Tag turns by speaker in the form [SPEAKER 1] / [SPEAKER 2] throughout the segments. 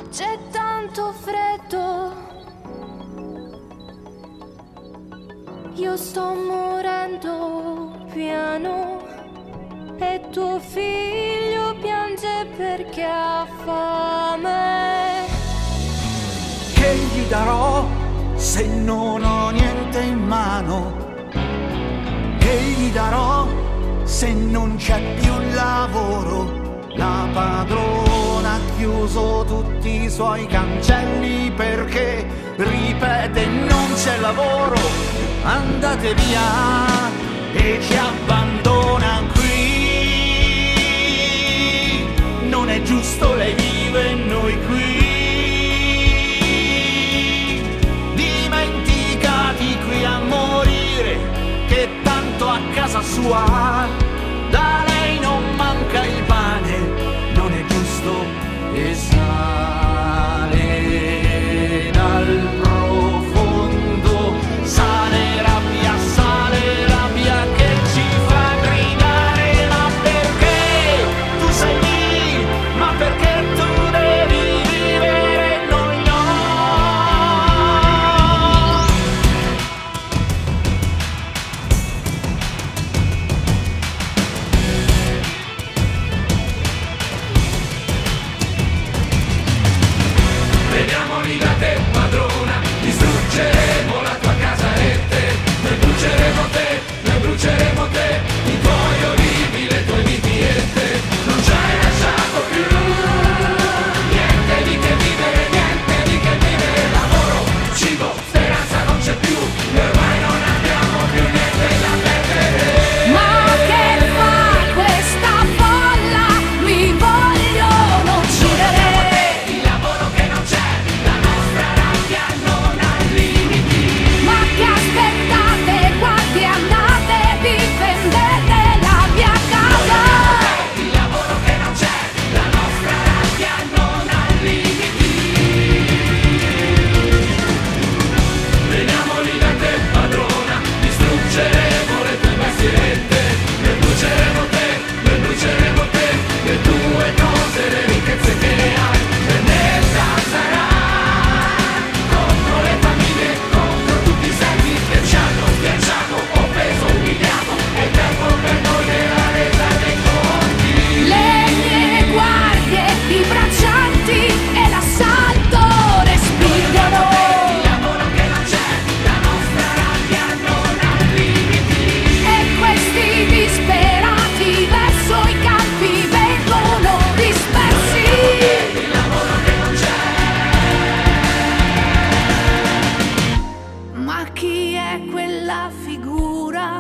[SPEAKER 1] c'è tanto freddo, io sto morendo piano e tuo figlio piange perché ha fame.
[SPEAKER 2] Che gli darò se non ho niente in mano? Che gli darò se non c'è più lavoro? La padrona ha chiuso tutti i suoi cancelli perché ripete non c'è lavoro, andate via, e ci abbandona qui. Non è giusto, lei vive e noi qui, dimenticati qui a morire, che tanto a casa sua da lei non manca il pane. Non è giusto, e sale dal profondo, sale rabbia che ci fa gridare. Ma perché tu sei lì? Ma perché tu devi vivere e noi no?
[SPEAKER 3] Veniamo lì da te, padrona, distruggeremo la tua casa e te, noi bruceremo te, i tuoi olivi, le tue viti e te, non ci hai lasciato più niente di che vivere, lavoro, cibo, speranza non c'è più, e ormai non abbiamo più niente da perdere.
[SPEAKER 1] Ma che fa questa folla? Mi vogliono uccidere.
[SPEAKER 3] Il lavoro che non c'è, la nostra rabbia non ha limiti.
[SPEAKER 1] Ma che aspettate? Quanti andate? Difendete la mia casa.
[SPEAKER 3] Il lavoro che non c'è, la nostra rabbia non ha limiti. Veniamo lì da te, padrona, distruggeremo le tue bestiette, ne bruceremo te, le tue cose, le ricchezze che hai, vendetta sarà contro le famiglie, contro tutti i servi che ci hanno schiacciato, offeso, umiliato, è tempo per noi della resa dei conti.
[SPEAKER 1] Le mie guardie, i braccianti e l'assalto respingono.
[SPEAKER 3] Il lavoro che non c'è, la nostra rabbia non ha limiti.
[SPEAKER 1] E questi disperati verso i campi vengono dispersi.
[SPEAKER 3] Il lavoro che non c'è.
[SPEAKER 1] Ma chi è quella figura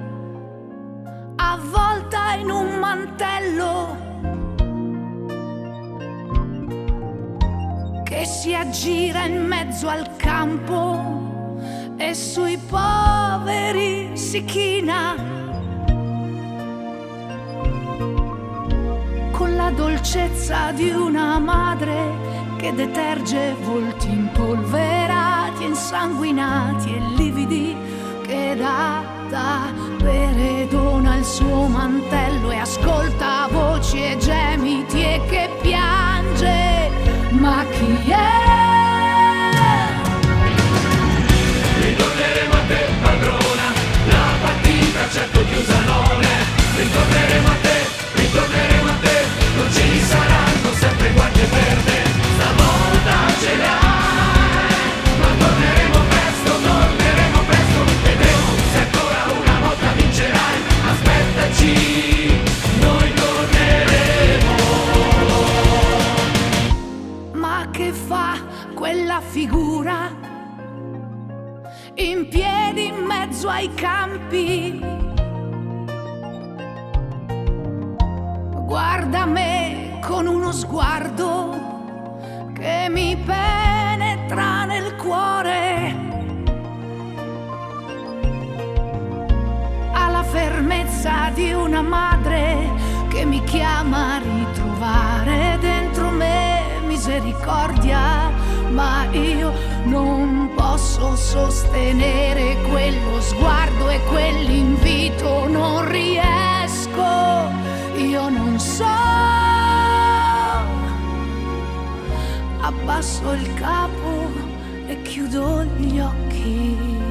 [SPEAKER 1] avvolta in un mantello che si aggira in mezzo al campo e sui poveri si china con la dolcezza di una madre che deterge volti impolverati, insanguinati e lividi, che dà da bere, dona il suo mantello e ascolta voci e gemiti e che piange. Ma chi è?
[SPEAKER 3] Ritorneremo a te, padrona, la partita certo chiusa non è. Ritorneremo a te, non ci saranno sempre guardie per te, stavolta ce le hai. Ma torneremo presto, vedremo se ancora una volta vincerai. Aspettaci, noi torneremo.
[SPEAKER 1] Ma che fa quella figura in piedi in mezzo ai campi? Guarda me con uno sguardo che mi penetra nel cuore. Ha la fermezza di una madre che mi chiama a ritrovare dentro me misericordia, ma io non posso sostenere quello sguardo e quell'invito, non riesco, io non so abbasso il capo e chiudo gli occhi.